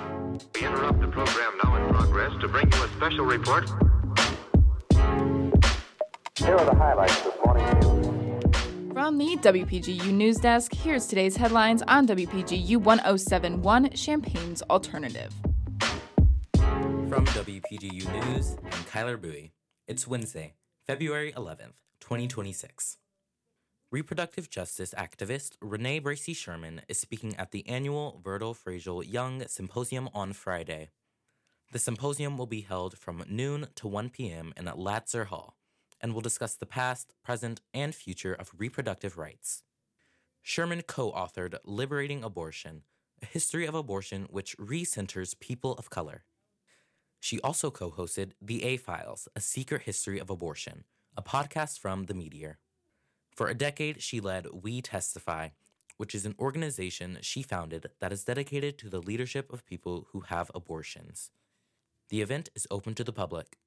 We interrupt the program now in progress to bring you a special report. Here are the highlights this morning's news. From the WPGU News Desk, here's today's headlines on WPGU 1071, Champaign's Alternative. From WPGU News, I'm Kyler Bowie. It's Wednesday, February 11th, 2026. Reproductive justice activist Renee Bracey Sherman is speaking at the annual Vertil Fraziel Young Symposium on Friday. The symposium will be held from noon to 1 p.m. in Latzer Hall and will discuss the past, present, and future of reproductive rights. Sherman co-authored Liberating Abortion, a history of abortion which re-centers people of color. She also co-hosted The A-Files, A Secret History of Abortion, a podcast from The Meteor. For a decade, she led We Testify, which is an organization she founded that is dedicated to the leadership of people who have abortions. The event is open to the public.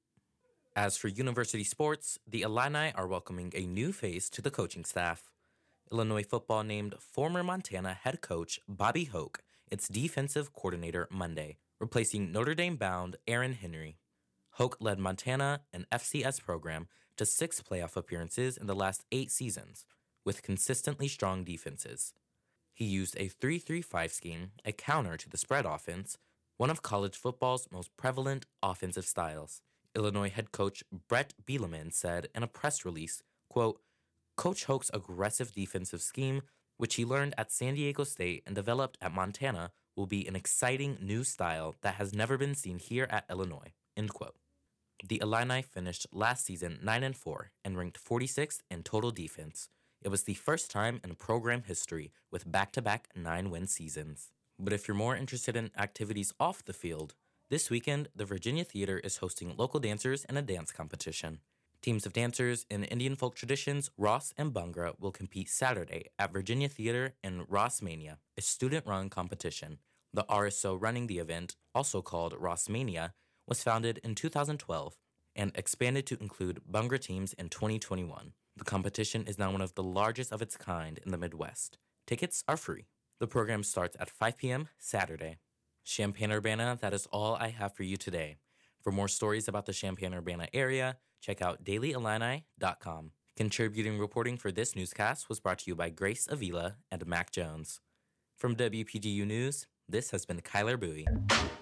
As for university sports, the Illini are welcoming a new face to the coaching staff. Illinois football named former Montana head coach Bobby Hoke its defensive coordinator Monday, replacing Notre Dame-bound Aaron Henry. Hoke led Montana, an FCS program, to 6 playoff appearances in the last 8 seasons, with consistently strong defenses. He used a 3-3-5 scheme, a counter to the spread offense, one of college football's most prevalent offensive styles. Illinois head coach Brett Bielema said in a press release, quote, "Coach Hoke's aggressive defensive scheme, which he learned at San Diego State and developed at Montana, will be an exciting new style that has never been seen here at Illinois," end quote. The Illini finished last season 9-4 and ranked 46th in total defense. It was the first time in program history with back-to-back 9-win seasons. But if you're more interested in activities off the field, this weekend, the Virginia Theater is hosting local dancers in a dance competition. Teams of dancers in Indian folk traditions, Ross and Bhangra, will compete Saturday at Virginia Theater in Rossmania, a student-run competition. The RSO running the event, also called Rossmania, was founded in 2012 and expanded to include Bhangra teams in 2021. The competition is now one of the largest of its kind in the Midwest. Tickets are free. The program starts at 5 p.m. Saturday. Champaign-Urbana, that is all I have for you today. For more stories about the Champaign-Urbana area, check out dailyillini.com. Contributing reporting for this newscast was brought to you by Grace Avila and Mac Jones. From WPGU News, this has been Kyler Bowie.